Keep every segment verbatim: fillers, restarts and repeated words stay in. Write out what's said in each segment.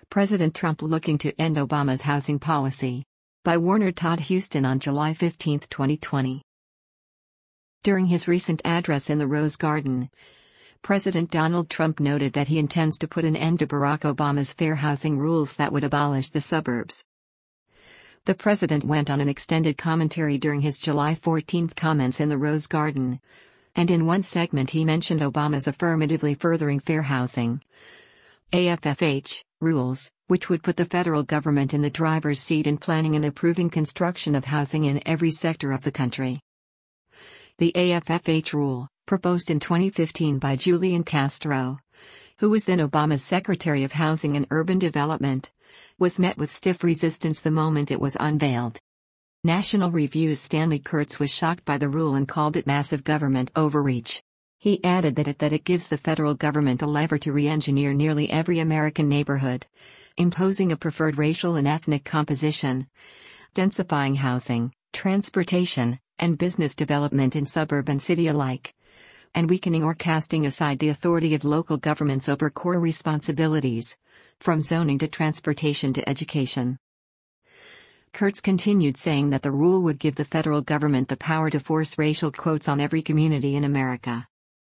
President Trump looking to end Obama's housing policy. By Warner Todd Huston on July fifteenth, twenty twenty. During his recent address in the Rose Garden, President Donald Trump noted that he intends to put an end to Barack Obama's fair housing rules that would abolish the suburbs. The president went on an extended commentary during his July fourteenth comments in the Rose Garden, and in one segment he mentioned Obama's affirmatively furthering fair housing A F F H rules, which would put the federal government in the driver's seat in planning and approving construction of housing in every sector of the country. The A F F H rule, proposed in twenty fifteen by Julian Castro, who was then Obama's Secretary of Housing and Urban Development, was met with stiff resistance the moment it was unveiled. National Review's Stanley Kurtz was shocked by the rule and called it massive government overreach. He added that it, that it gives the federal government a lever to re-engineer nearly every American neighborhood, imposing a preferred racial and ethnic composition, densifying housing, transportation, and business development in suburb and city alike, and weakening or casting aside the authority of local governments over core responsibilities, from zoning to transportation to education. Kurtz continued saying that the rule would give the federal government the power to force racial quotas on every community in America.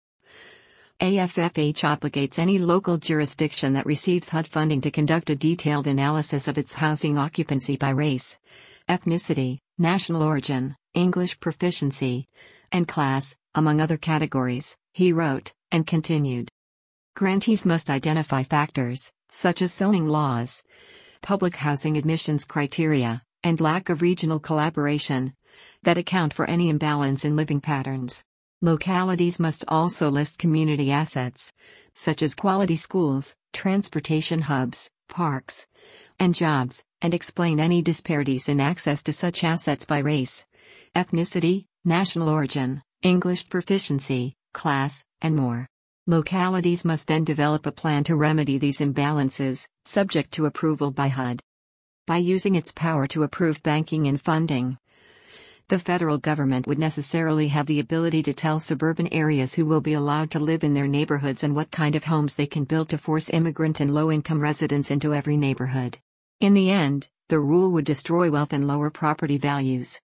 A F F H obligates any local jurisdiction that receives H U D funding to conduct a detailed analysis of its housing occupancy by race, ethnicity, national origin, English proficiency, and class, among other categories, he wrote, and continued. Grantees must identify factors, such as zoning laws, public housing admissions criteria, and lack of regional collaboration, that account for any imbalance in living patterns. Localities must also list community assets, such as quality schools, transportation hubs, parks, and jobs, and explain any disparities in access to such assets by race, ethnicity, national origin, English proficiency, class, and more. Localities must then develop a plan to remedy these imbalances, subject to approval by H U D. By using its power to approve banking and funding, the federal government would necessarily have the ability to tell suburban areas who will be allowed to live in their neighborhoods and what kind of homes they can build to force immigrant and low-income residents into every neighborhood. In the end, the rule would destroy wealth and lower property values.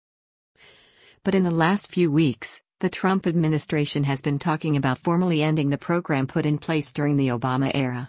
But in the last few weeks, the Trump administration has been talking about formally ending the program put in place during the Obama era.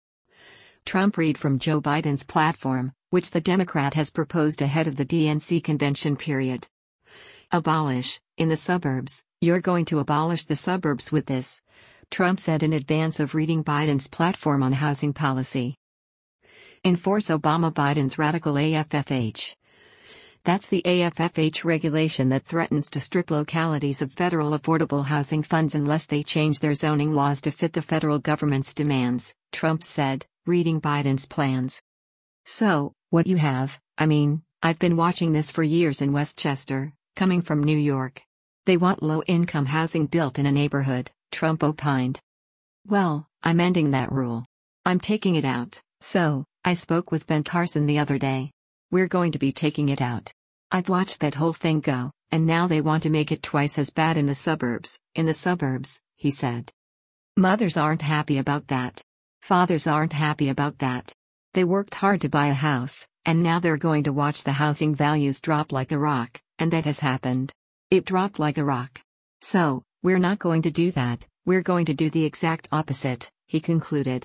Trump read from Joe Biden's platform, which the Democrat has proposed ahead of the D N C convention period. Abolish, in the suburbs, you're going to abolish the suburbs with this, Trump said in advance of reading Biden's platform on housing policy. Enforce Obama-Biden's radical A F F H. That's the A F F H regulation that threatens to strip localities of federal affordable housing funds unless they change their zoning laws to fit the federal government's demands, Trump said, reading Biden's plans. So, what you have, I mean, I've been watching this for years in Westchester, coming from New York. They want low-income housing built in a neighborhood, Trump opined. Well, I'm ending that rule. I'm taking it out, so, I spoke with Ben Carson the other day. We're going to be taking it out. I've watched that whole thing go, and now they want to make it twice as bad in the suburbs, in the suburbs, he said. Mothers aren't happy about that. Fathers aren't happy about that. They worked hard to buy a house, and now they're going to watch the housing values drop like a rock, and that has happened. It dropped like a rock. So, we're not going to do that, we're going to do the exact opposite, he concluded.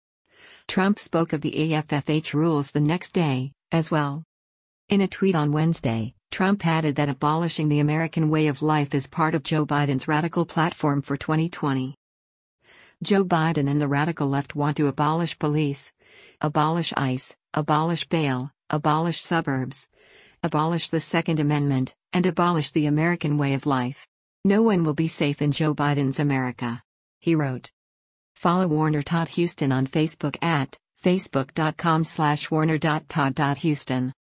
Trump spoke of the A F F H rules the next day, as well. In a tweet on Wednesday, Trump added that abolishing the American way of life is part of Joe Biden's radical platform for twenty twenty. Joe Biden and the radical left want to abolish police, abolish ICE, abolish bail, abolish suburbs, abolish the Second Amendment, and abolish the American way of life. No one will be safe in Joe Biden's America, he wrote. Follow Warner Todd Huston on Facebook at facebook dot com slash warner dot todd dot huston.